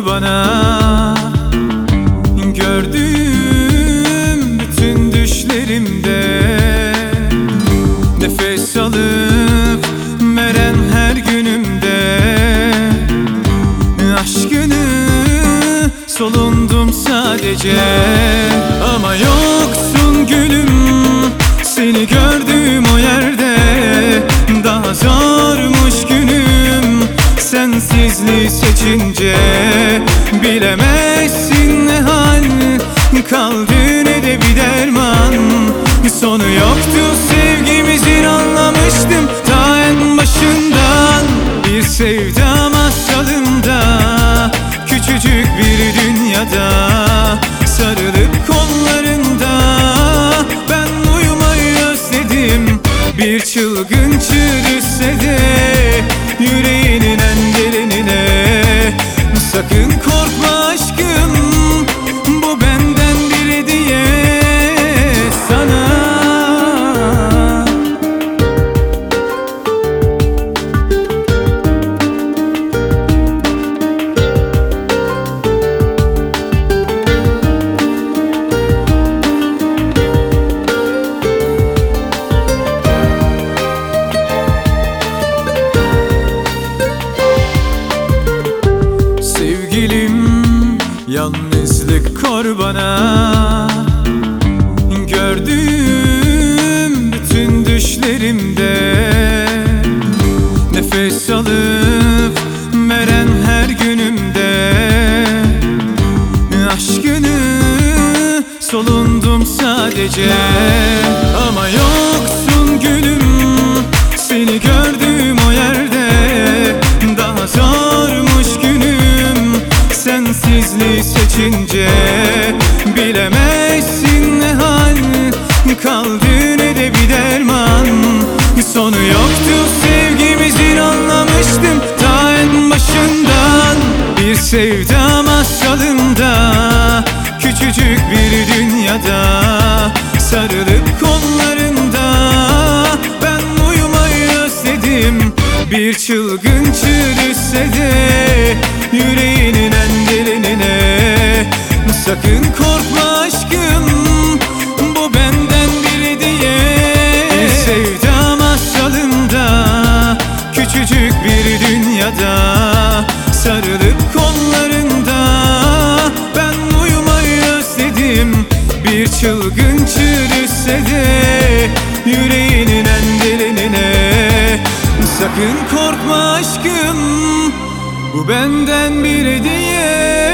kor bana. Gördüğüm bütün düşlerimde nefes alıp veren her günümde aşkını solundum sadece. Ama yoksun gülüm, seni gördüğüm o yerde daha zormuş günüm. Sensizliği seçince bilemezsin ne hal kaldı ne de bir derman. Sonu yoktu sevgimizin, anlamıştım ta en başından. Bir sevda masalında, küçücük bir dünyada, sarılıp kollarında ben uyumayı özledim. Bir çılgın çığ düşse de yüreğinin en derinine, sakın korkma aşkım, bu benden bir hediye sana. Yalnızlık kor bana. Gördüğüm bütün düşlerimde nefes alıp veren her günümde aşkını solundum sadece. Ama yoksun gülüm, seni gördüğüm o yerde daha zormuş günüm. Sensizliği seçince bilemezsin ne hal kaldı ne de bir derman. Sonu yoktu sevgimizin, anlamıştım ta en başından. Bir sevda masalında, küçücük bir dünyada, sarılıp kollarında ben uyumayı özledim. Bir çılgın çığ düşse de yüreğinin en derinine, sakın korkma aşkım, bu benden bir hediye. Bir sevda masalında, küçücük bir dünyada, sarılıp kollarında ben uyumayı özledim. Bir çılgın çığ düşse de yüreğinin en derinine, sakın korkma aşkım, bu benden bir hediye.